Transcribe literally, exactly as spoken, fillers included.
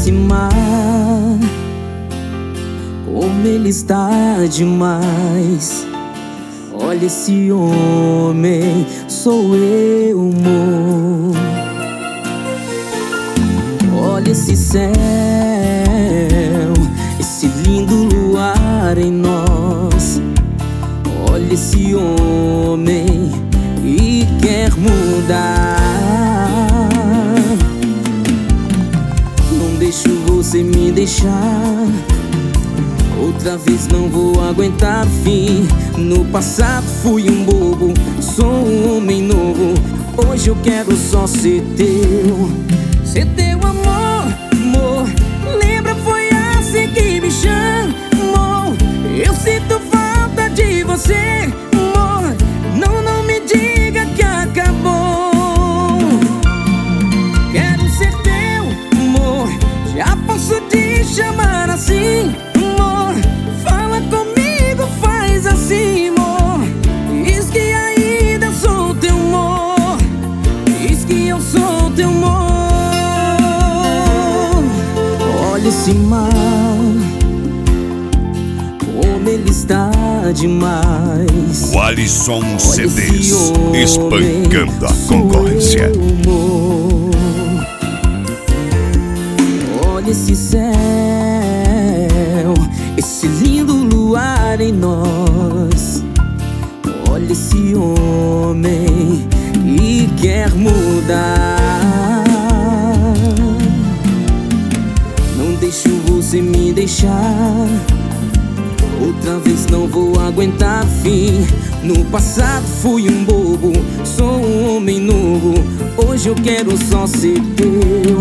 esse mar, como ele está demais. Olha esse homem, sou eu, amor. Olha esse céu, esse lindo luar em nós. Olha esse homem e quer mudar. Não deixo você me deixar. Outra vez não vou aguentar fim. No passado fui um bobo, sou um homem novo. Hoje eu quero só ser teu, ser teu amor, amor. Lembra, foi assim que me chamou. Eu sinto falta de você, amor. Não, não me diga que acabou. Quero ser teu, amor. Já posso te chamar assim, amor. Fala comigo, faz assim, amor. Diz que ainda sou teu amor. Diz que eu sou teu amor. Olha esse mar, como ele está demais. O Alisson C Ds, espancando a concorrência. Olha esse céu, esse lindo luar em nós. Olha esse homem e quer mudar. Não deixo você me deixar. Outra vez não vou aguentar fim. No passado fui um bobo, sou um homem novo. Hoje eu quero só ser teu,